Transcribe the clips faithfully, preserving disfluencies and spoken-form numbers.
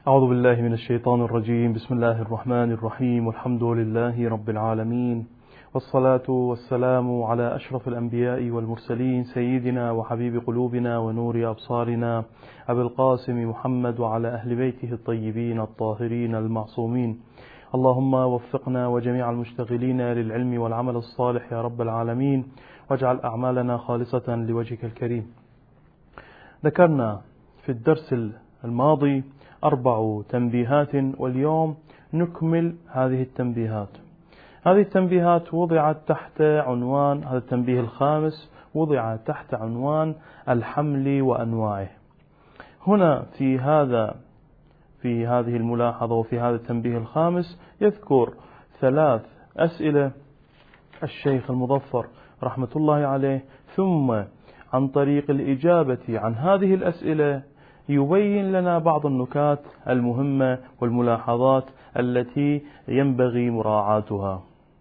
أعوذ بالله من الشيطان الرجيم. بسم الله الرحمن الرحيم، والحمد لله رب العالمين، والصلاة والسلام على أشرف الأنبياء والمرسلين، سيدنا وحبيب قلوبنا ونور أبصارنا أبي القاسم محمد، وعلى أهل بيته الطيبين الطاهرين المعصومين. اللهم وفقنا وجميع المشتغلين للعلم والعمل الصالح يا رب العالمين، واجعل أعمالنا خالصة لوجهك الكريم. ذكرنا في الدرس الماضي أربع تنبيهات، واليوم نكمل هذه التنبيهات. هذه التنبيهات وضعت تحت عنوان، هذا التنبيه الخامس وضع تحت عنوان الحمل وأنواعه. هنا في هذا في هذه الملاحظة وفي هذا التنبيه الخامس يذكر ثلاث أسئلة الشيخ المظفر رحمة الله عليه، ثم عن طريق الإجابة عن هذه الأسئلة يبين لنا بعض النكات المهمة والملاحظات التي ينبغي مراعاتها.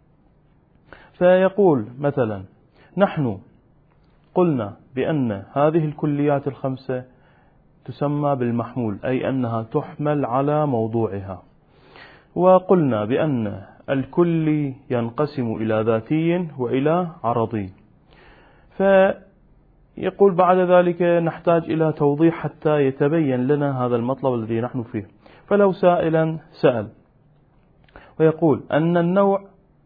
فيقول مثلا: نحن قلنا بأن هذه الكليات الخمسة تسمى بالمحمول، أي أنها تحمل على موضوعها. وقلنا بأن الكلي ينقسم إلى ذاتي وإلى عرضي. فيقول بعد ذلك نحتاج إلى توضيح حتى يتبين لنا هذا المطلب الذي نحن فيه. فلو سائلا سأل ويقول أن النوع،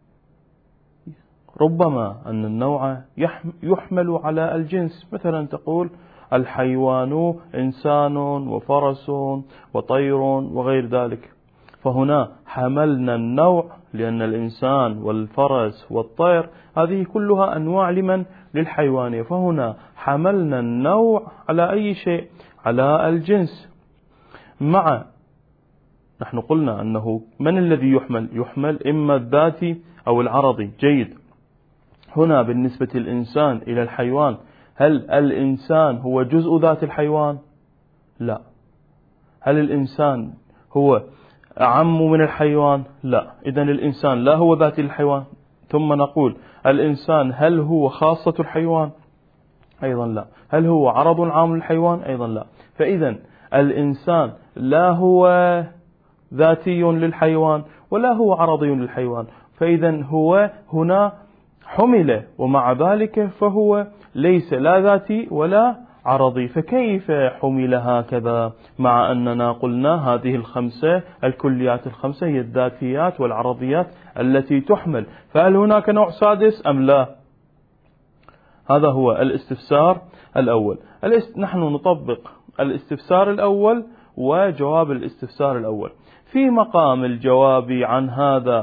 ربما أن النوع يحمل على الجنس، مثلا تقول الحيوان إنسان وفرس وطير وغير ذلك، فهنا حملنا النوع لأن الإنسان والفرس والطير هذه كلها أنواع لمن؟ للحيوانية، فهنا حملنا النوع على أي شيء؟ على الجنس. مع نحن قلنا أنه من الذي يحمل؟ يحمل إما الذاتي أو العرضي. جيد. هنا بالنسبة للإنسان إلى الحيوان، هل الإنسان هو جزء ذات الحيوان؟ لا. هل الإنسان هو أعم من الحيوان؟ لا. إذن الإنسان لا هو ذات الحيوان. ثم نقول الإنسان هل هو خاصة الحيوان؟ أيضا لا. هل هو عرض عام للحيوان؟ أيضا لا. فإذا الإنسان لا هو ذاتي للحيوان ولا هو عرضي للحيوان، فإذا هو هنا حمل، ومع ذلك فهو ليس لا ذاتي ولا عرضي. فكيف حمل هكذا مع أننا قلنا هذه الخمسة الكليات الخمسة هي الذاتيات والعرضيات التي تحمل؟ فهل هناك نوع سادس أم لا؟ هذا هو الاستفسار الأول. نحن نطبق الاستفسار الأول وجواب الاستفسار الأول. في مقام الجواب عن هذا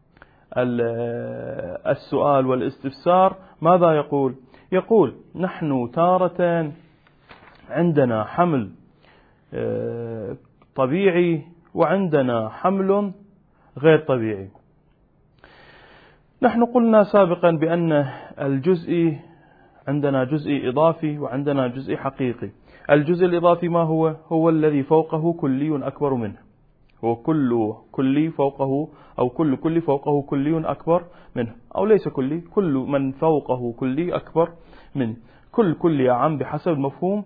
السؤال والاستفسار ماذا يقول؟ يقول: نحن تارة عندنا حمل طبيعي وعندنا حمل غير طبيعي. نحن قلنا سابقا بأن الجزء عندنا جزء إضافي وعندنا جزء حقيقي. الجزء الإضافي ما هو؟ هو الذي فوقه كلي أكبر منه، هو كل كلي فوقه، أو كل كلي فوقه كلي أكبر منه، أو ليس كلي، كل من فوقه كلي أكبر منه. كل كلي عام بحسب المفهوم.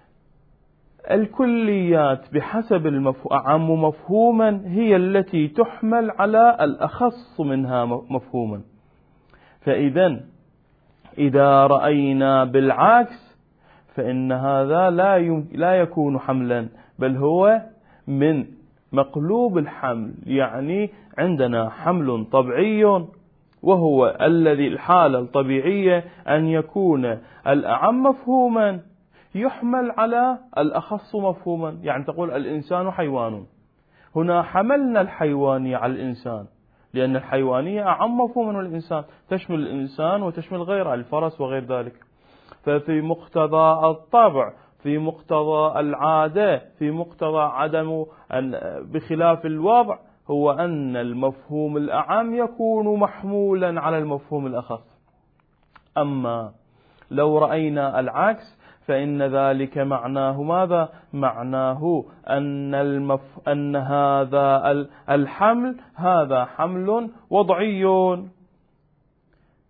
الكليات بحسب المفهوم أعم مفهوما هي التي تحمل على الأخص منها مفهوما. فإذا إذا رأينا بالعكس فإن هذا لا لا يكون حملا، بل هو من مقلوب الحمل. يعني عندنا حمل طبيعي، وهو الذي الحالة الطبيعية أن يكون الأعم مفهوما يحمل على الأخص مفهوما. يعني تقول الإنسان حيوان، هنا حملنا الحيوانية على الإنسان لأن الحيوانية أعم مفهوما من الإنسان، تشمل الإنسان وتشمل غيره، الفرس وغير ذلك. ففي مقتضى الطبع، في مقتضى العادة، في مقتضى عدم بخلاف الوضع، هو أن المفهوم الأعم يكون محمولا على المفهوم الأخص. أما لو رأينا العكس فإن ذلك معناه ماذا؟ معناه أن, المف... أن هذا الحمل هذا حمل وضعي،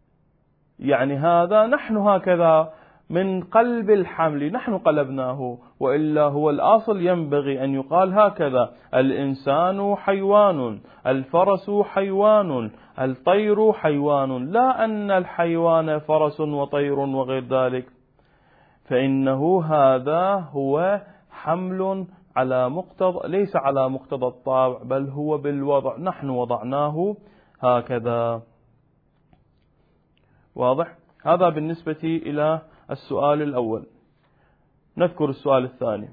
يعني هذا نحن هكذا من قلب الحمل نحن قلبناه، وإلا هو الأصل ينبغي أن يقال هكذا: الإنسان حيوان، الفرس حيوان، الطير حيوان، لا أن الحيوان فرس وطير وغير ذلك، فإنه هذا هو حمل على مقتضى، ليس على مقتضى الطابع، بل هو بالوضع، نحن وضعناه هكذا. واضح؟ هذا بالنسبة إلى السؤال الأول. نذكر السؤال الثاني.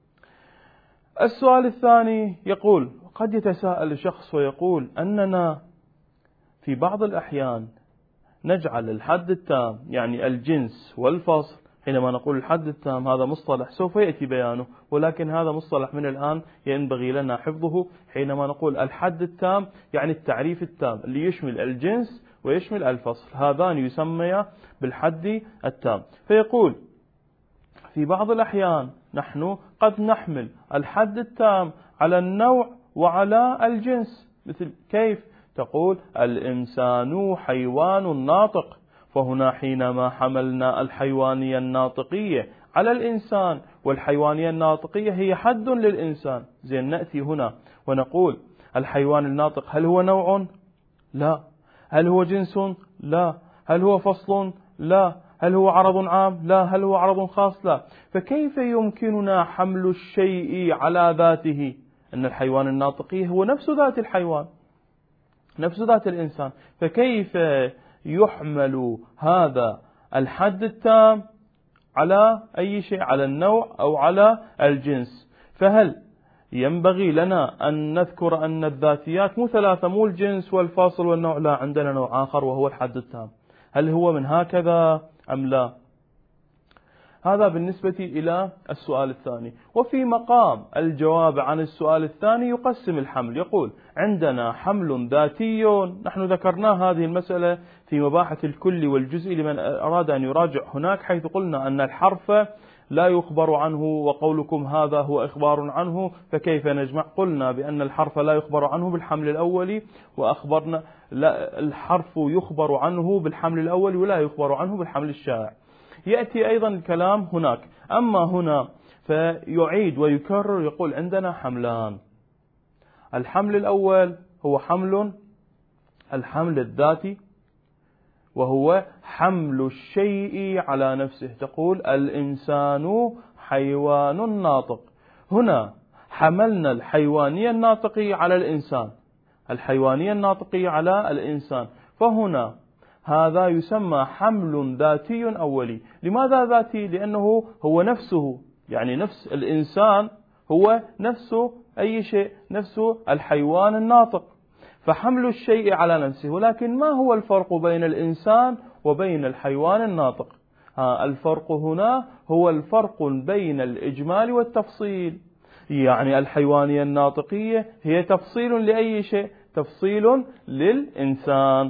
السؤال الثاني يقول: قد يتساءل شخص ويقول أننا في بعض الأحيان نجعل الحد التام، يعني الجنس والفصل، حينما نقول الحد التام هذا مصطلح سوف يأتي بيانه، ولكن هذا مصطلح من الآن ينبغي لنا حفظه. حينما نقول الحد التام يعني التعريف التام اللي يشمل الجنس ويشمل الفصل، هذان يسمى بالحد التام. فيقول: في بعض الأحيان نحن قد نحمل الحد التام على النوع وعلى الجنس. مثل كيف؟ تقول الإنسان حيوان ناطق، فهنا حينما حملنا الحيوانية الناطقية على الإنسان، والحيوانية الناطقية هي حد للإنسان، زين نأتي هنا ونقول الحيوان الناطق هل هو نوع؟ لا. هل هو جنس؟ لا. هل هو فصل؟ لا. هل هو عرض عام؟ لا. هل هو عرض خاص؟ لا. فكيف يمكننا حمل الشيء على ذاته؟ أن الحيوان الناطقي هو نفس ذات الحيوان، نفس ذات الإنسان، فكيف يحمل هذا الحد التام على أي شيء، على النوع أو على الجنس؟ فهل ينبغي لنا أن نذكر أن الذاتيات مو ثلاثة، مو الجنس والفاصل والنوع، لا، عندنا نوع آخر وهو الحد التام؟ هل هو من هكذا أم لا؟ هذا بالنسبة إلى السؤال الثاني. وفي مقام الجواب عن السؤال الثاني يقسم الحمل، يقول: عندنا حمل ذاتي، نحن ذكرنا هذه المسألة في مباحث الكل والجزء لمن أراد أن يراجع هناك، حيث قلنا أن الحرف لا يخبر عنه، وقولكم هذا هو إخبار عنه، فكيف نجمع؟ قلنا بأن الحرف لا يخبر عنه بالحمل الأولي، وأخبرنا لا، الحرف يخبر عنه بالحمل الأولي ولا يخبر عنه بالحمل الشائع. يأتي أيضا الكلام هناك، أما هنا فيعيد ويكرر، يقول: عندنا حملان. الحمل الأول هو حمل الحمل الذاتي، وهو حمل الشيء على نفسه. تقول الإنسان حيوان ناطق، هنا حملنا الحيوانية الناطقية على الإنسان، الحيوانية الناطقية على الإنسان، فهنا هذا يسمى حمل ذاتي أولي. لماذا ذاتي؟ لأنه هو نفسه، يعني نفس الإنسان هو نفسه أي شيء، نفسه الحيوان الناطق، فحمل الشيء على نفسه. ولكن ما هو الفرق بين الإنسان وبين الحيوان الناطق؟ ها الفرق هنا هو الفرق بين الإجمال والتفصيل. يعني الحيوانية الناطقية هي تفصيل لأي شيء؟ تفصيل للإنسان،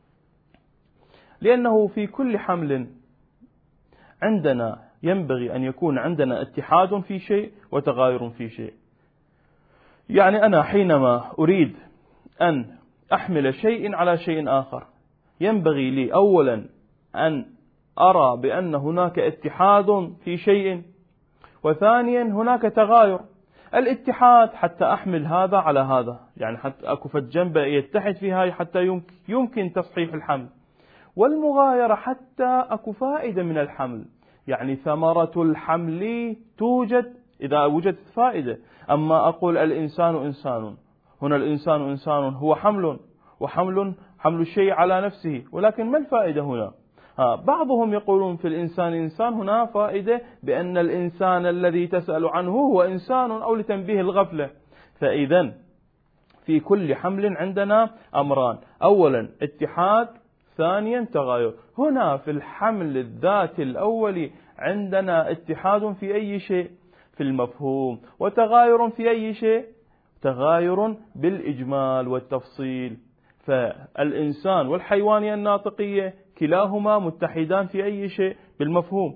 لأنه في كل حمل عندنا ينبغي أن يكون عندنا اتحاد في شيء وتغاير في شيء. يعني أنا حينما أريد أن أحمل شيء على شيء آخر، ينبغي لي أولا أن أرى بأن هناك اتحاد في شيء، وثانيا هناك تغاير. الاتحاد حتى أحمل هذا على هذا، يعني حتى أكف الجنب يتحد في هاي حتى يمكن تصحيح الحمل، والمغايرة حتى أكو فائدة من الحمل، يعني ثمرة الحمل توجد إذا وجدت فائدة. أما أقول الإنسان إنسان، هنا الإنسان إنسان هو حمل، وحمل حمل الشيء على نفسه، ولكن ما الفائدة هنا؟ ها بعضهم يقولون في الإنسان إنسان هنا فائدة بأن الإنسان الذي تسأل عنه هو إنسان، أو لتنبيه الغفلة. فإذا في كل حمل عندنا أمران: أولا اتحاد، ثانيا تغاير. هنا في الحمل الذاتي الأولي عندنا اتحاد في أي شيء؟ في المفهوم، وتغاير في أي شيء؟ تغاير بالإجمال والتفصيل. فالإنسان والحيوانية الناطقية كلاهما متحدان في أي شيء؟ بالمفهوم.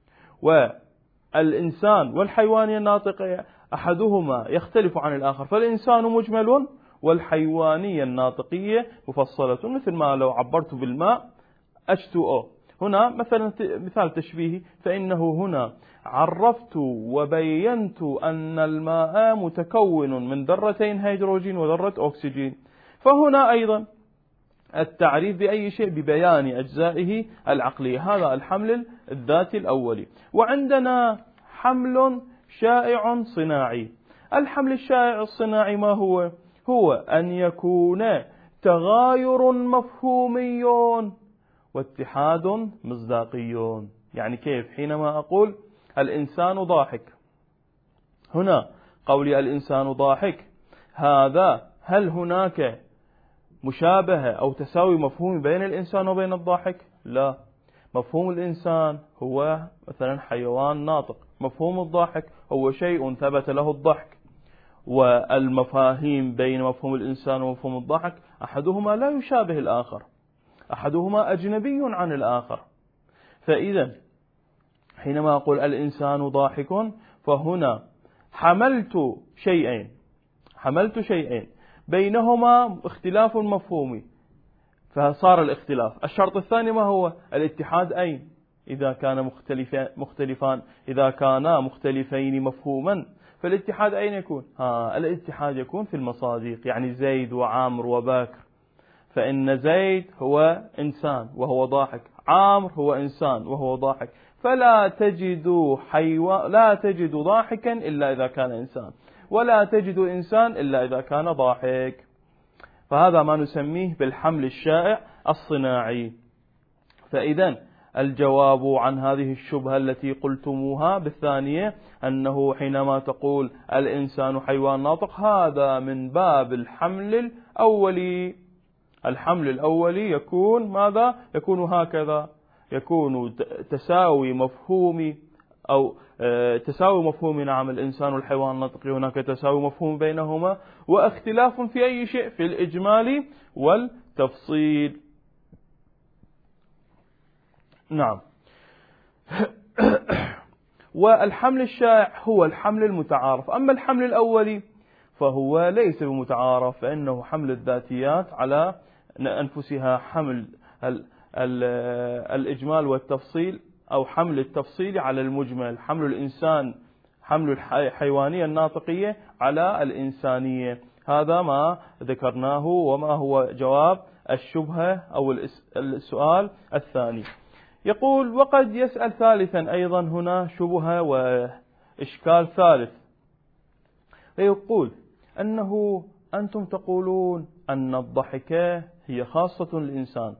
والإنسان والحيوانية الناطقية أحدهما يختلف عن الآخر، فالإنسان مجمل والحيوانية الناطقية مفصلة، مثل ما لو عبرت بالماء إتش تو أو، هنا مثلا مثال تشبيهي، فإنه هنا عرفت وبينت أن الماء متكون من ذرتين هيدروجين وذرة أكسجين. فهنا أيضا التعريف بأي شيء ببيان أجزائه العقلية، هذا الحمل الذاتي الأولي. وعندنا حمل شائع صناعي. الحمل الشائع الصناعي ما هو؟ هو أن يكون تغاير مفهومي واتحاد مصداقي. يعني كيف؟ حينما أقول الإنسان ضاحك، هنا قولي الإنسان ضاحك، هذا هل هناك مشابهة أو تساوي مفهومي بين الإنسان وبين الضاحك؟ لا. مفهوم الإنسان هو مثلا حيوان ناطق، مفهوم الضاحك هو شيء ثبت له الضحك. والمفاهيم بين مفهوم الإنسان ومفهوم الضحك أحدهما لا يشابه الآخر، أحدهما أجنبي عن الآخر. فإذا حينما أقول الإنسان ضاحك، فهنا حملت شيئين حملت شيئين بينهما اختلاف مفهومي، فصار الاختلاف. الشرط الثاني ما هو؟ الاتحاد. أين؟ إذا كان مختلفان إذا كانا مختلفين مفهوما، فالاتحاد أين يكون؟ ها الاتحاد يكون في المصادق، يعني زيد وعامر وباكر. فإن زيد هو إنسان وهو ضاحك، عامر هو إنسان وهو ضاحك، فلا تجد حيوان لا تجد ضاحكا إلا إذا كان إنسان، ولا تجد إنسان إلا إذا كان ضاحك. فهذا ما نسميه بالحمل الشائع الصناعي. فإذا الجواب عن هذه الشبهة التي قلتموها بالثانية، أنه حينما تقول الإنسان حيوان ناطق، هذا من باب الحمل الأولي. الحمل الأولي يكون ماذا؟ يكون هكذا، يكون تساوي مفهومي أو تساوي مفهوم نعم الإنسان والحيوان الناطق، هناك تساوي مفهوم بينهما، واختلاف في أي شيء؟ في الإجمال والتفصيل. نعم. والحمل الشائع هو الحمل المتعارف. أما الحمل الأولي فهو ليس بمتعارف، فإنه حمل الذاتيات على أنفسها، حمل الإجمال والتفصيل، أو حمل التفصيل على المجمل، حمل الإنسان حمل الحيوانية الناطقية على الإنسانية. هذا ما ذكرناه، وما هو جواب الشبهة أو السؤال الثاني. يقول: وقد يسأل ثالثا، أيضا هنا شبهة وإشكال ثالث، فيقول أنه أنتم تقولون أن الضحكة هي خاصة للإنسان،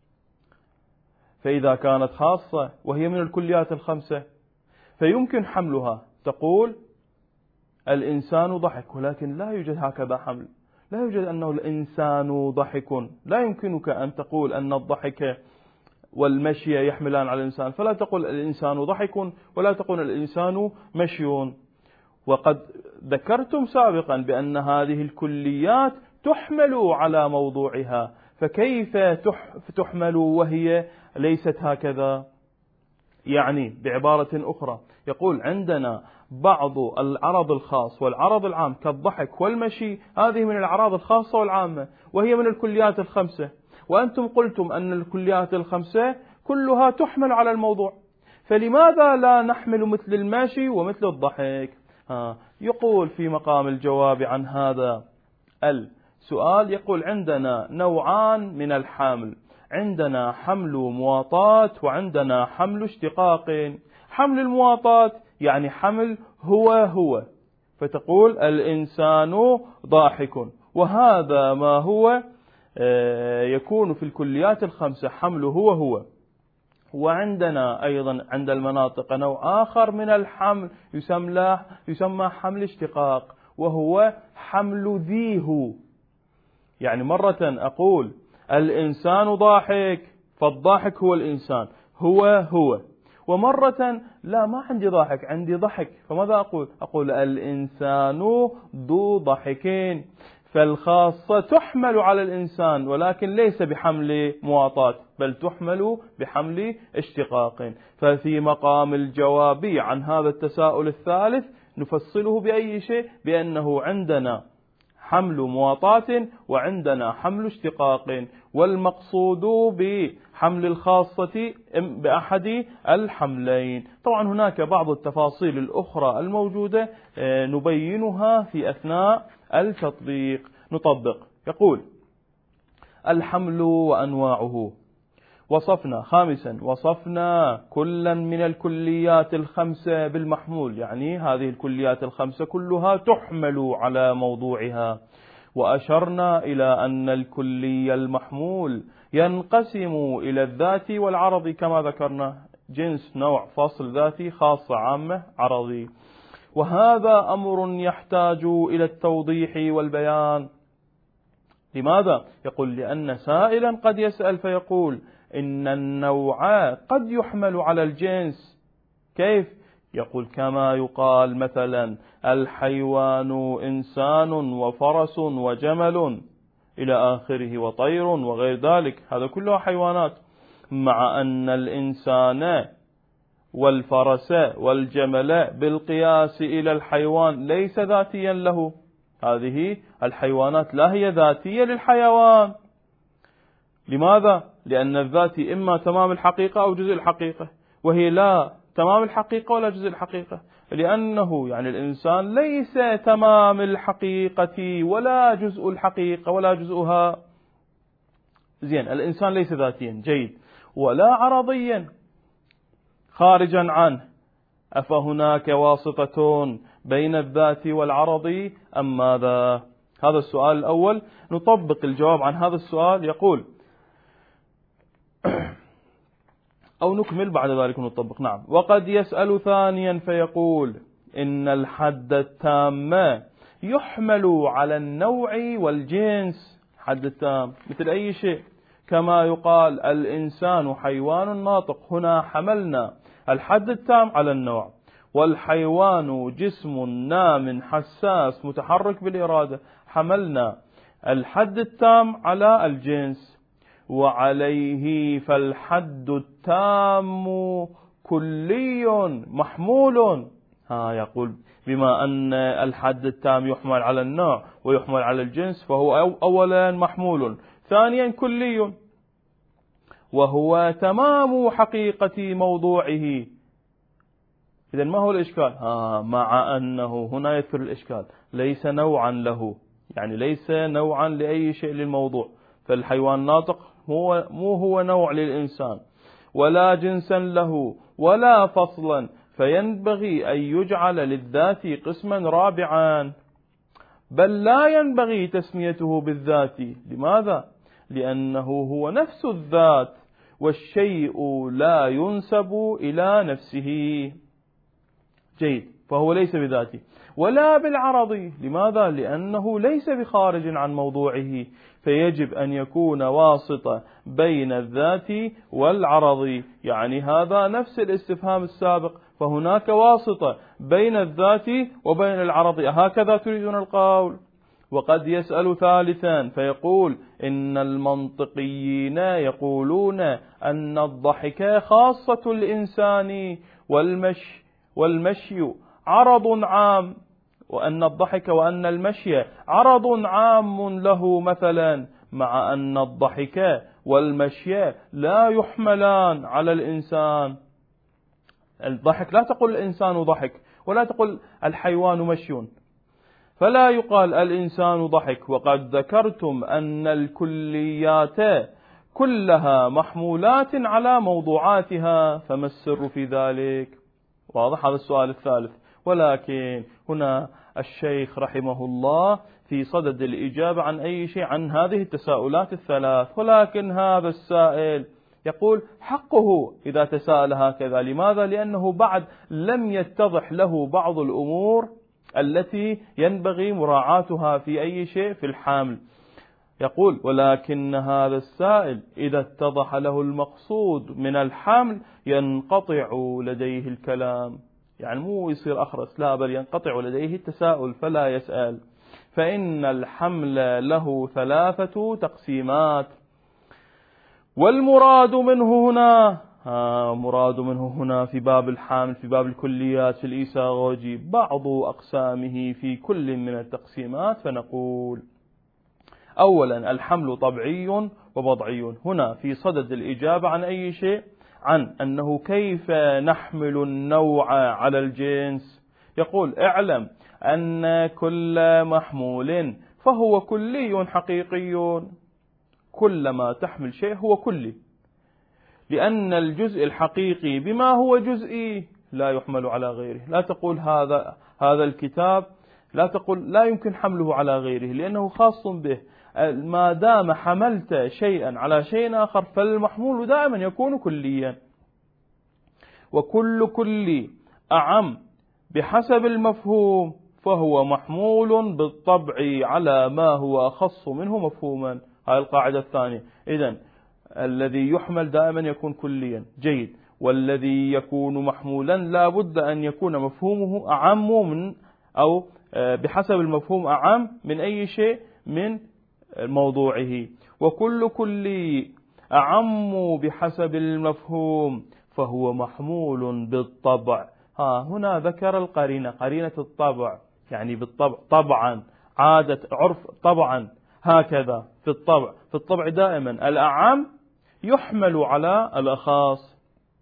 فإذا كانت خاصة وهي من الكليات الخمسة فيمكن حملها. تقول الإنسان ضحك، ولكن لا يوجد هكذا حمل، لا يوجد أنه الإنسان ضحك. لا يمكنك أن تقول أن الضحك والمشي يحملان على الإنسان، فلا تقول الإنسان ضحك ولا تقول الإنسان مشي. وقد ذكرتم سابقا بأن هذه الكليات تحمل على موضوعها، فكيف تحمل وهي ليست هكذا؟ يعني بعبارة أخرى يقول عندنا بعض العرض الخاص والعرض العام كالضحك والمشي، هذه من الأعراض الخاصة والعامة وهي من الكليات الخمسة، وأنتم قلتم أن الكليات الخمسة كلها تحمل على الموضوع، فلماذا لا نحمل مثل المشي ومثل الضحك؟ ها يقول في مقام الجواب عن هذا السؤال، يقول عندنا نوعان من الحمل، عندنا حمل مواطاة وعندنا حمل اشتقاق. حمل المواطاة يعني حمل هو هو، فتقول الإنسان ضاحك، وهذا ما هو يكون في الكليات الخمسة حمل هو هو. وعندنا أيضا عند المناطق نوع آخر من الحمل يسمى يسمى حمل اشتقاق، وهو حمل ذي هو. يعني مرة أقول الإنسان ضاحك، فالضاحك هو الإنسان هو هو، ومرة لا، ما عندي ضاحك، عندي ضحك، فماذا أقول؟ أقول الإنسان ذو ضحكين. فالخاصة تحمل على الإنسان ولكن ليس بحمل مواطاة، بل تحمل بحمل اشتقاق. ففي مقام الجواب عن هذا التساؤل الثالث نفصله بأي شيء؟ بأنه عندنا حمل مواطاة وعندنا حمل اشتقاق، والمقصود بحمل الخاصة بأحد الحملين. طبعا هناك بعض التفاصيل الأخرى الموجودة نبينها في أثناء التطبيق. نطبق. يقول: الحمل وأنواعه. وصفنا خامسا وصفنا كلا من الكليات الخمسة بالمحمول، يعني هذه الكليات الخمسة كلها تحمل على موضوعها. وأشرنا إلى أن الكلي المحمول ينقسم إلى الذاتي والعرضي كما ذكرنا، جنس، نوع، فصل، ذاتي، خاصة، عامة، عرضي. وهذا أمر يحتاج إلى التوضيح والبيان. لماذا؟ يقول: لأن سائلا قد يسأل فيقول إن النوع قد يحمل على الجنس. كيف؟ يقول: كما يقال مثلا الحيوان إنسان وفرس وجمل إلى آخره وطير وغير ذلك، هذا كله حيوانات، مع أن الإنسان والفرس والجمل بالقياس إلى الحيوان ليس ذاتيا له. هذه الحيوانات لا هي ذاتية للحيوان. لماذا؟ لأن الذاتي إما تمام الحقيقة أو جزء الحقيقة، وهي لا تمام الحقيقة ولا جزء الحقيقة، لأنه يعني الإنسان ليس تمام الحقيقة ولا جزء الحقيقة ولا جزءها. زين، الإنسان ليس ذاتيا، جيد، ولا عرضيا خارجا عنه. أفهناك واسطة بين الذات والعرض أم ماذا؟ هذا السؤال الأول. نطبق الجواب عن هذا السؤال. يقول أو نكمل بعد ذلك نطبق. نعم. وقد يسأل ثانيا فيقول إن الحد التام يحمل على النوع والجنس. حد التام مثل أي شيء، كما يقال الإنسان حيوان ناطق، هنا حملنا الحد التام على النوع. والحيوان جسم نام حساس متحرك بالإرادة، حملنا الحد التام على الجنس. وعليه فالحد التام كلي محمول. ها يقول بما أن الحد التام يحمل على النوع ويحمل على الجنس فهو أولا محمول، ثانيا كلي، وهو تمام حقيقة موضوعه. إذن ما هو الإشكال؟ ها مع أنه هنا يذكر الإشكال ليس نوعا له، يعني ليس نوعا لأي شيء للموضوع. فالحيوان ناطق هو مو هو نوع للإنسان، ولا جنسا له، ولا فصلا، فينبغي أن يجعل للذات قسما رابعا، بل لا ينبغي تسميته بالذات. لماذا؟ لأنه هو نفس الذات، والشيء لا ينسب إلى نفسه. جيد، فهو ليس بذاته ولا بالعرضي. لماذا؟ لأنه ليس بخارج عن موضوعه، فيجب أن يكون واسطة بين الذات والعرضي. يعني هذا نفس الاستفهام السابق، فهناك واسطة بين الذات وبين العرضي. هكذا تريدون القول؟ وقد يسأل ثالثا فيقول إن المنطقيين يقولون أن الضحك خاصة الإنسان والمشي والمشي عرض عام، وأن الضحك وأن المشي عرض عام له مثلا، مع أن الضحك والمشي لا يحملان على الإنسان. الضحك لا تقول الإنسان ضحك، ولا تقول الحيوان مشي، فلا يقال الإنسان ضحك. وقد ذكرتم أن الكليات كلها محمولات على موضوعاتها، فما السر في ذلك؟ واضح هذا السؤال الثالث. ولكن هنا الشيخ رحمه الله في صدد الإجابة عن أي شيء عن هذه التساؤلات الثلاث، ولكن هذا السائل يقول حقه إذا تساءل هكذا. لماذا؟ لأنه بعد لم يتضح له بعض الأمور التي ينبغي مراعاتها في أي شيء في الحامل. يقول ولكن هذا السائل إذا اتضح له المقصود من الحمل ينقطع لديه الكلام، يعني مو يصير أخرس، لا، بل ينقطع لديه التساؤل فلا يسأل. فإن الحمل له ثلاثة تقسيمات، والمراد منه هنا مراد منه هنا في باب الحامل في باب الكليات في الإيساغوجي بعض أقسامه في كل من التقسيمات. فنقول أولا الحمل طبعي ووضعي. هنا في صدد الإجابة عن أي شيء؟ عن أنه كيف نحمل النوع على الجنس. يقول اعلم أن كل محمول فهو كلي حقيقي. كلما تحمل شيء هو كلي، لأن الجزء الحقيقي بما هو جزئي لا يحمل على غيره. لا تقول هذا هذا الكتاب، لا تقول لا يمكن حمله على غيره لأنه خاص به. ما دام حملت شيئا على شيء آخر فالمحمول دائما يكون كليا. وكل كلي أعم بحسب المفهوم فهو محمول بالطبع على ما هو أخص منه مفهوما. هذه القاعدة الثانية. إذن الذي يحمل دائما يكون كليا. جيد. والذي يكون محمولا لا بد أن يكون مفهومه أعم من أو بحسب المفهوم أعم من أي شيء من موضوعه. وكل كلي أعم بحسب المفهوم فهو محمول بالطبع. ها هنا ذكر القرينة، قرينة الطبع، يعني بالطبع، طبعا، عادة، عرف، طبعا، هكذا في الطبع. في الطبع دائما الأعم يحمل على الأخص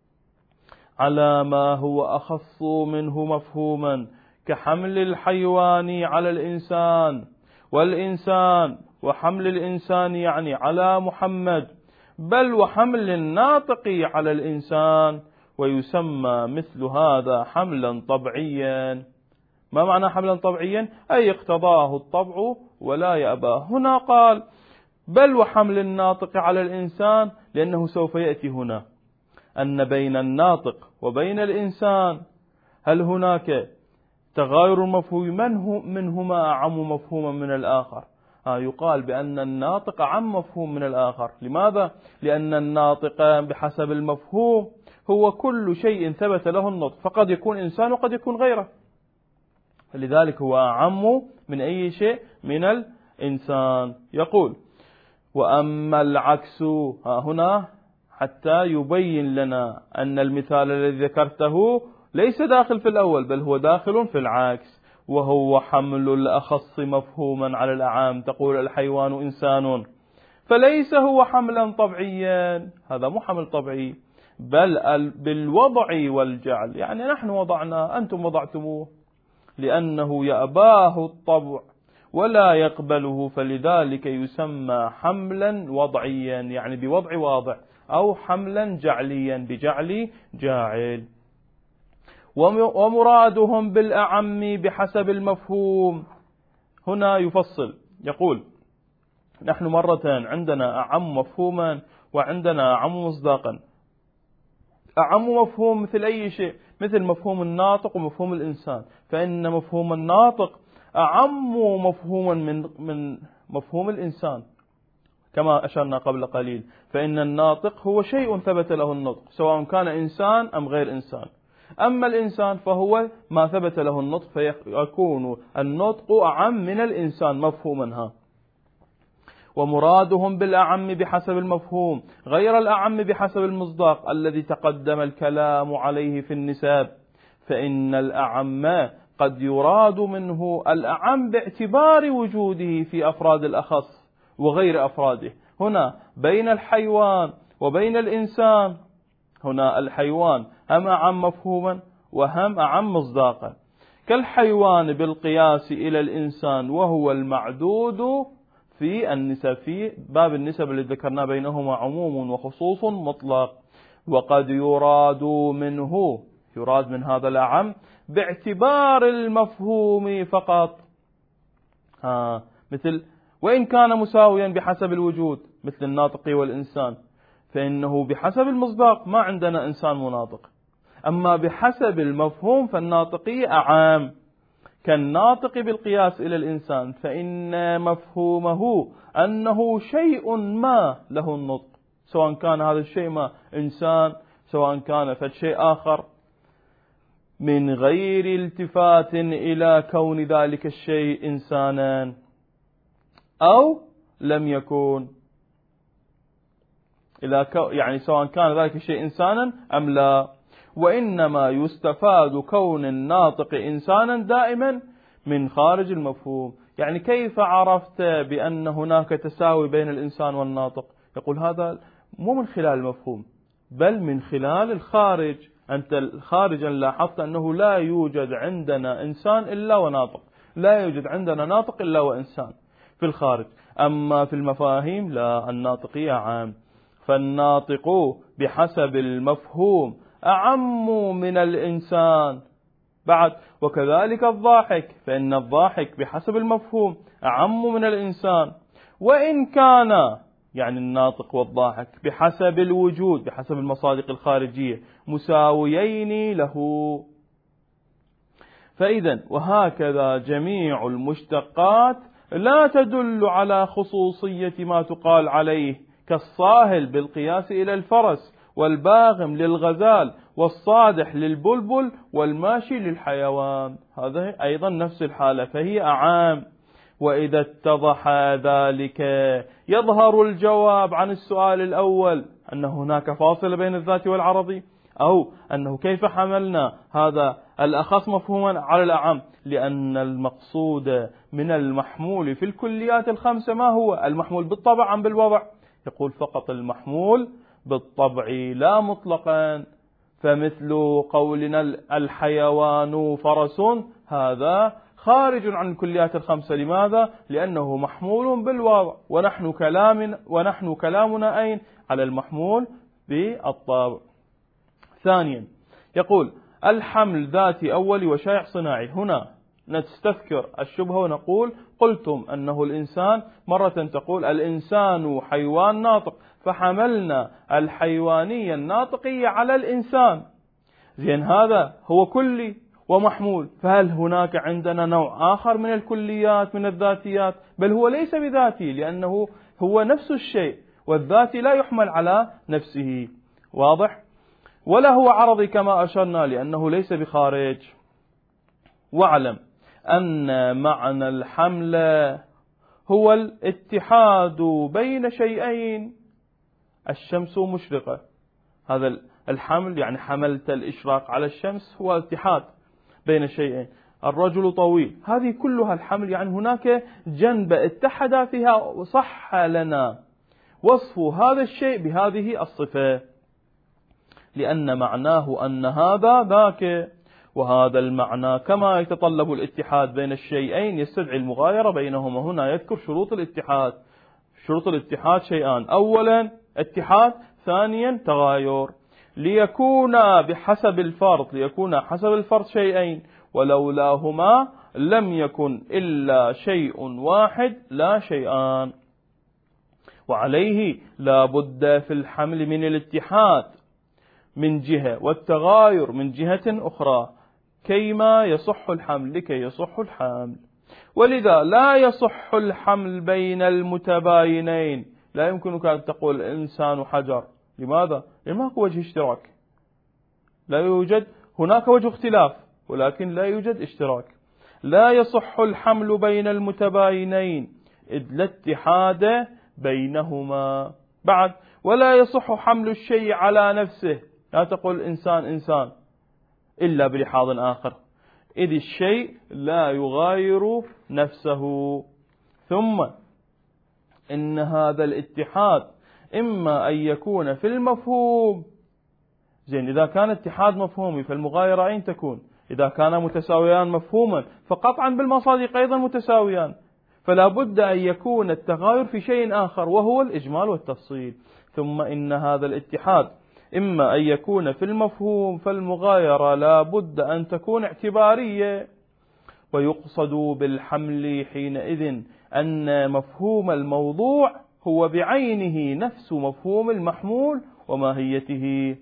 على ما هو أخص منه مفهوما، كحمل الحيوان على الإنسان، والإنسان وحمل الإنسان يعني على محمد، بل وحمل الناطق على الإنسان. ويسمى مثل هذا حملا طبعيا. ما معنى حملا طبعيا؟ أي اقتضاه الطبع ولا يأباه. هنا قال بل وحمل الناطق على الإنسان، لأنه سوف يأتي هنا أن بين الناطق وبين الإنسان هل هناك تغاير مفهوم؟ من هو منهما أعم مفهوما من الآخر؟ آه يقال بأن الناطق أعم مفهوم من الآخر. لماذا؟ لأن الناطق بحسب المفهوم هو كل شيء ثبت له النطق، فقد يكون إنسان وقد يكون غيره، لذلك هو أعم من أي شيء من الإنسان. يقول وأما العكس، ها هنا حتى يبين لنا أن المثال الذي ذكرته ليس داخل في الأول بل هو داخل في العكس، وهو حمل الأخص مفهوما على الأعام. تقول الحيوان إنسان، فليس هو حملا طبعيا، هذا مو حمل طبيعي، بل بالوضع والجعل، يعني نحن وضعنا أنتم وضعتموه، لأنه يأباه الطبع ولا يقبله، فلذلك يسمى حملا وضعيا، يعني بوضع واضع، أو حملا جعليا بجعل جاعل. ومرادهم بالأعم بحسب المفهوم. هنا يفصل يقول نحن مرتين عندنا أعم مفهوما وعندنا أعم مصداقا. أعم مفهوم مثل أي شيء، مثل مفهوم الناطق ومفهوم الإنسان، فإن مفهوم الناطق أعم مفهوما من من مفهوم الإنسان كما أشرنا قبل قليل. فإن الناطق هو شيء ثبت له النطق سواء كان إنسان أم غير إنسان، أما الإنسان فهو ما ثبت له النطق، فيكون النطق أعم من الإنسان مفهوما. ها ومرادهم بالأعم بحسب المفهوم غير الأعم بحسب المصداق الذي تقدم الكلام عليه في النساب. فإن الأعم قد يراد منه الأعم باعتبار وجوده في أفراد الأخص وغير أفراده. هنا بين الحيوان وبين الإنسان، هنا الحيوان هم أعم مفهوما وهم أعم مصداقا، كالحيوان بالقياس إلى الإنسان وهو المعدود في النسب، في باب النسب اللي ذكرنا بينهما عموم وخصوص مطلق. وقد يراد منه، يراد من هذا الأعم باعتبار المفهوم فقط، ها مثل وإن كان مساويا بحسب الوجود مثل الناطق والإنسان، فإنه بحسب المصداق ما عندنا إنسان مناطق، أما بحسب المفهوم فالناطقي أعام، كالناطق بالقياس إلى الإنسان، فإن مفهومه أنه شيء ما له النطق، سواء كان هذا الشيء ما إنسان سواء كان فد شيء آخر، من غير التفات إلى كون ذلك الشيء إنسانا أو لم يكن. إذا يعني سواء كان ذلك الشيء إنسانا أم لا. وإنما يستفاد كون الناطق إنسانا دائما من خارج المفهوم. يعني كيف عرفت بأن هناك تساوي بين الإنسان والناطق؟ يقول هذا مو من خلال المفهوم بل من خلال الخارج. أنت خارجا لاحظت أنه لا يوجد عندنا إنسان إلا وناطق، لا يوجد عندنا ناطق إلا وإنسان في الخارج. أما في المفاهيم لا، الناطقية عام، فالناطق بحسب المفهوم أعم من الإنسان. بعد وكذلك الضاحك، فإن الضاحك بحسب المفهوم أعم من الإنسان، وإن كان يعني الناطق والضاحك بحسب الوجود بحسب المصادق الخارجية مساويين له. فإذا وهكذا جميع المشتقات لا تدل على خصوصية ما تقال عليه، كالصاهل بالقياس إلى الفرس، والباغم للغزال، والصادح للبلبل، والماشي للحيوان. هذا أيضا نفس الحالة، فهي أعام. وإذا اتضح ذلك يظهر الجواب عن السؤال الأول، أن هناك فاصلة بين الذات والعرضي، أو أنه كيف حملنا هذا الأخص مفهوما على الأعم، لأن المقصود من المحمول في الكليات الخمسة ما هو؟ المحمول بالطبع أم بالوضع؟ يقول فقط المحمول بالطبع لا مطلقا. فمثل قولنا الحيوان فرس، هذا خارج عن الكليات الخمسة. لماذا؟ لأنه محمول بالوضع، ونحن كلامنا ونحن كلامنا أين؟ على المحمول بالطبع. ثانيا يقول الحمل ذاتي أولي وشائع صناعي. هنا نستذكر الشبهة ونقول قلتم أنه الإنسان، مرة تقول الإنسان حيوان ناطق، فحملنا الحيوانية الناطقية على الإنسان. زين، هذا هو كلي ومحمول، فهل هناك عندنا نوع آخر من الكليات من الذاتيات؟ بل هو ليس بذاتي، لأنه هو نفس الشيء، والذاتي لا يحمل على نفسه. واضح؟ ولا هو عرضي كما أشرنا، لأنه ليس بخارج. واعلم أن معنى الحمل هو الاتحاد بين شيئين. الشمس مشرقة، هذا الحمل يعني حملت الإشراق على الشمس، هو اتحاد بين شيئين. الرجل طويل، هذه كلها الحمل، يعني هناك جنبة اتحد فيها، وصح لنا وصف هذا الشيء بهذه الصفة، لأن معناه أن هذا ذاك. وهذا المعنى كما يتطلب الاتحاد بين الشيئين يستدعي المغايرة بينهما. هنا يذكر شروط الاتحاد. شروط الاتحاد شيئان: أولا اتحاد، ثانيا تغاير. ليكون بحسب الفرض، ليكون حسب الفرض شيئين، ولولاهما لم يكن إلا شيء واحد لا شيئان. وعليه لا بد في الحمل من الاتحاد من جهة والتغاير من جهة أخرى، كيما يصح الحمل، لكي يصح الحمل. ولذا لا يصح الحمل بين المتباينين. لا يمكنك أن تقول الإنسان حجر. لماذا؟ لأنه ماكو وجه اشتراك، لا يوجد هناك وجه اختلاف ولكن لا يوجد اشتراك. لا يصح الحمل بين المتباينين إذ لا اتحاد بينهما. بعد ولا يصح حمل الشيء على نفسه. لا تقول إنسان إنسان إلا بلحاظ آخر، إذ الشيء لا يغاير نفسه. ثم إن هذا الاتحاد إما أن يكون في المفهوم. زين، إذا كان اتحاد مفهومي فالمغايرة أين تكون؟ إذا كان متساويان مفهوما فقطعا بالمصادق أيضا متساويان، فلا بد أن يكون التغاير في شيء آخر وهو الإجمال والتفصيل. ثم إن هذا الاتحاد إما أن يكون في المفهوم، فالمغايرة لا بد أن تكون اعتبارية. ويقصد بالحمل حينئذ أن مفهوم الموضوع هو بعينه نفس مفهوم المحمول وماهيته،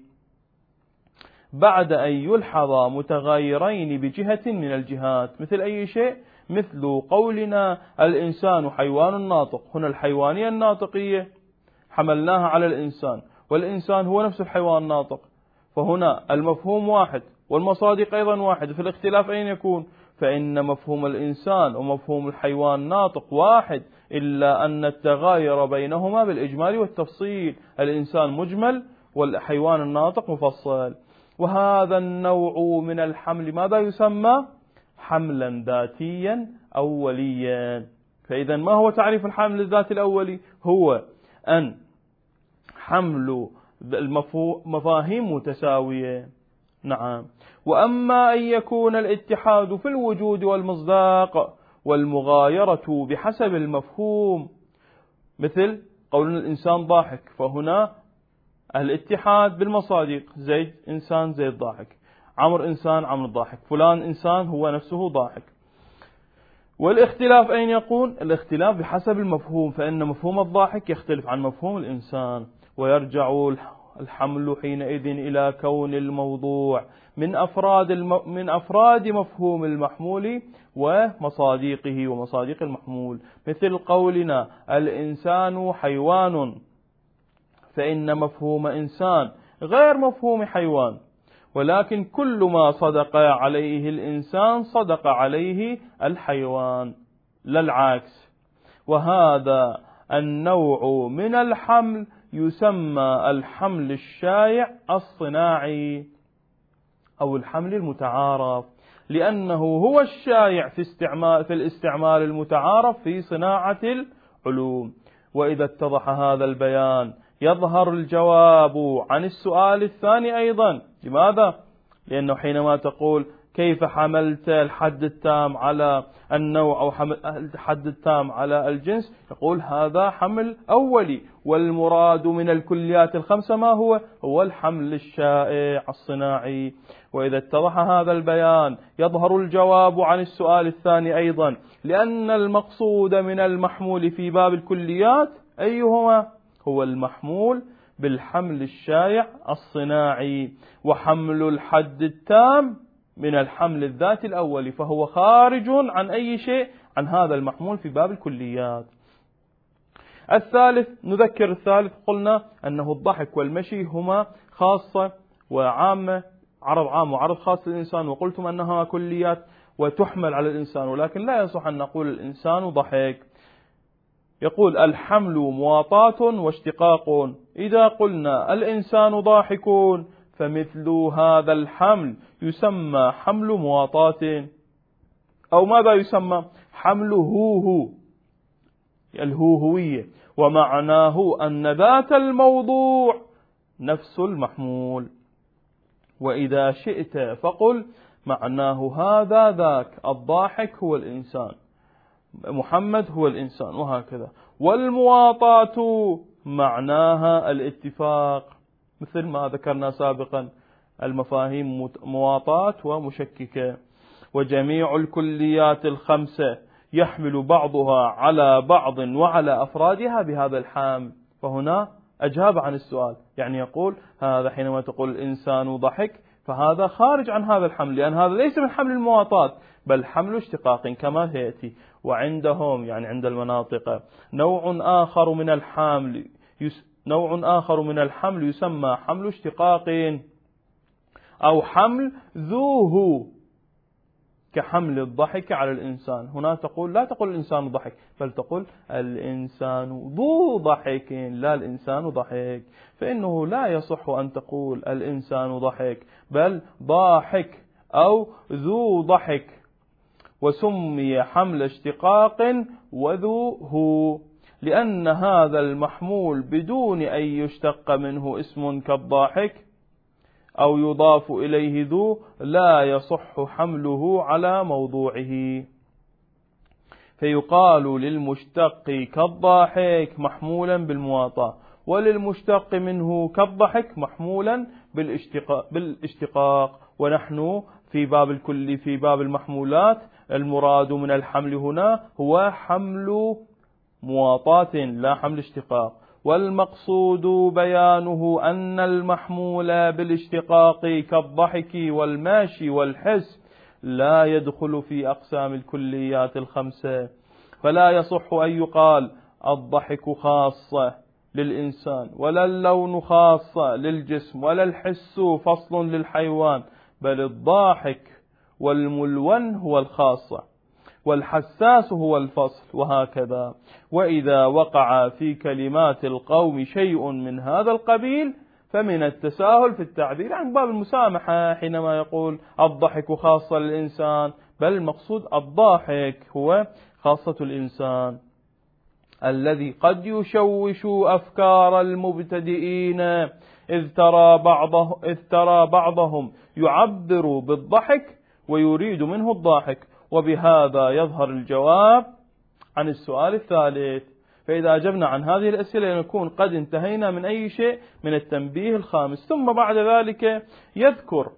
بعد أن يلحظ متغايرين بجهة من الجهات. مثل أي شيء؟ مثل قولنا الإنسان حيوان ناطق. هنا الحيوانية الناطقية حملناها على الإنسان، والإنسان هو نفس الحيوان الناطق، فهنا المفهوم واحد والمصادق أيضا واحد، في الاختلاف أين يكون؟ فإن مفهوم الإنسان ومفهوم الحيوان ناطق واحد، إلا أن التغاير بينهما بالإجمال والتفصيل، الإنسان مجمل والحيوان الناطق مفصل. وهذا النوع من الحمل ماذا يسمى؟ حملا ذاتيا أوليا. فإذا ما هو تعريف الحمل الذاتي الأولي؟ هو أن حمل المفاهيم متساوية. نعم. وأما أن يكون الاتحاد في الوجود والمصداق والمغايرة بحسب المفهوم، مثل قولنا الإنسان ضاحك، فهنا الاتحاد بالمصادق، زيد إنسان زيد ضاحك، عمر إنسان عمر ضاحك، فلان إنسان هو نفسه ضاحك. والاختلاف أين يكون؟ الاختلاف بحسب المفهوم، فإن مفهوم الضاحك يختلف عن مفهوم الإنسان، ويرجع الحمل حينئذ إلى كون الموضوع من أفراد الم... من أفراد مفهوم المحمول ومصادقه ومصادق المحمول. مثل قولنا الإنسان حيوان، فإن مفهوم إنسان غير مفهوم حيوان، ولكن كل ما صدق عليه الإنسان صدق عليه الحيوان، لا العكس. وهذا النوع من الحمل يسمى الحمل الشائع الصناعي أو الحمل المتعارف، لأنه هو الشائع في استعمال في الاستعمال المتعارف في صناعة العلوم. وإذا اتضح هذا البيان يظهر الجواب عن السؤال الثاني أيضا. لماذا؟ لأنه حينما تقول كيف حملت الحد التام على النوع أو الحد التام على الجنس، يقول هذا حمل أولي، والمراد من الكليات الخمسة ما هو؟ هو الحمل الشائع الصناعي. وإذا اتضح هذا البيان يظهر الجواب عن السؤال الثاني أيضا، لأن المقصود من المحمول في باب الكليات أيهما؟ هو المحمول بالحمل الشائع الصناعي، وحمل الحد التام من الحمل الذاتي الأولي، فهو خارج عن أي شيء عن هذا المحمول في باب الكليات. الثالث، نذكر الثالث، قلنا أنه الضحك والمشي هما خاصة وعامة، عرض عام وعرض خاص للإنسان، وقلتم أنها كليات وتحمل على الإنسان، ولكن لا يصح أن نقول الإنسان ضحك. يقول الحمل مواطاة واشتقاق. إذا قلنا الإنسان ضاحكون فمثل هذا الحمل يسمى حمل مواطاة، أو ماذا يسمى؟ حمل هوهو، الهوهوية، ومعناه أن ذات الموضوع نفس المحمول. وإذا شئت فقل معناه هذا ذاك، الضاحك هو الإنسان، محمد هو الإنسان، وهكذا. والمواطاة معناها الاتفاق، مثل ما ذكرنا سابقا المفاهيم مواطاة ومشككة. وجميع الكليات الخمسة يحمل بعضها على بعض وعلى أفرادها بهذا الحمل. فهنا أجاب عن السؤال، يعني يقول هذا حينما تقول الإنسان ضحك فهذا خارج عن هذا الحمل، لأن هذا ليس من حمل المواطاة بل حمل اشتقاق كما سيأتي. وعندهم يعني عند المناطق نوع آخر من الحمل يس نوع آخر من الحمل يسمى حمل اشتقاق أو حمل ذوه، كحمل الضحك على الإنسان. هنا تقول لا تقول الإنسان ضحك، بل تقول الإنسان ذو ضحك، لا الإنسان ضحك، فإنه لا يصح أن تقول الإنسان ضحك بل ضاحك أو ذو ضحك. وسمي حمل اشتقاق وذوه لأن هذا المحمول بدون أن يشتق منه اسم كالضاحك أو يضاف إليه ذو لا يصح حمله على موضوعه. فيقال للمشتق كالضاحك محمولا بالمواطاة، وللمشتق منه كالضحك محمولا بالاشتقاق. ونحن في باب الكل في باب المحمولات المراد من الحمل هنا هو حمل مواطاة لا حمل اشتقاق. والمقصود بيانه أن المحمول بالاشتقاق كالضحك والماشي والحس لا يدخل في أقسام الكليات الخمسة، فلا يصح أن يقال الضحك خاصة للإنسان، ولا اللون خاصة للجسم، ولا الحس فصل للحيوان، بل الضاحك والملون هو الخاصة، والحساس هو الفصل، وهكذا. وإذا وقع في كلمات القوم شيء من هذا القبيل فمن التساهل في التعبير عن باب المسامحة، حينما يقول الضحك خاصة للإنسان، بل المقصود الضاحك هو خاصة الإنسان الذي قد يشوش أفكار المبتدئين، إذ ترى بعضه إذ ترى بعضهم يعبر بالضحك ويريد منه الضاحك. وبهذا يظهر الجواب عن السؤال الثالث. فإذا أجبنا عن هذه الأسئلة نكون قد انتهينا من أي شيء من التنبيه الخامس. ثم بعد ذلك يذكر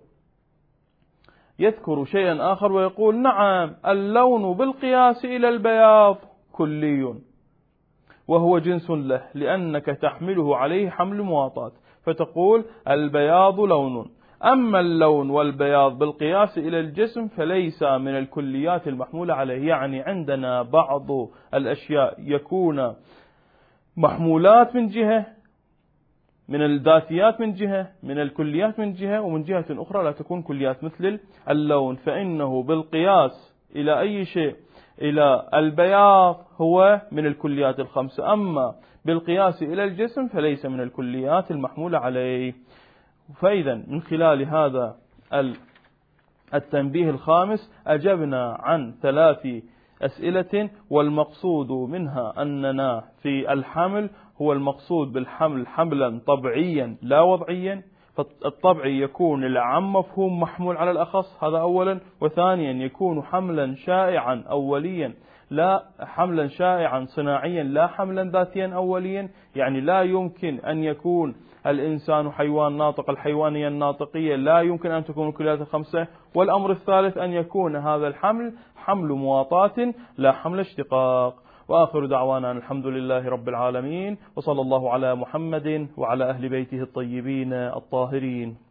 يذكر شيئا آخر ويقول: نعم، اللون بالقياس إلى البياض كلي وهو جنس له، لأنك تحمله عليه حمل مواطات، فتقول البياض لون. أما اللون والبياض بالقياس إلى الجسم فليس من الكليات المحمولة عليه. يعني عندنا بعض الأشياء يكون محمولات من جهة، من الذاتيات من جهة، من الكليات من جهة، ومن جهة أخرى لا تكون كليات، مثل اللون فإنه بالقياس إلى أي شيء إلى البياض هو من الكليات الخمسة، أما بالقياس إلى الجسم فليس من الكليات المحمولة عليه. فإذا من خلال هذا التنبيه الخامس أجبنا عن ثلاث أسئلة، والمقصود منها أننا في الحمل هو المقصود بالحمل حملا طبيعيا لا وضعيا. فالطبيعي يكون العام مفهوم محمول على الأخص، هذا أولا. وثانيا يكون حملا شائعا أوليا، لا حملا شائعا صناعيا، لا حملا ذاتيا أوليا. يعني لا يمكن أن يكون الإنسان حيوان ناطق، الحيوانية الناطقية لا يمكن أن تكون الكليات الخمسة. والأمر الثالث أن يكون هذا الحمل حمل مواطاة لا حمل اشتقاق. وآخر دعوانا الحمد لله رب العالمين، وصلى الله على محمد وعلى أهل بيته الطيبين الطاهرين.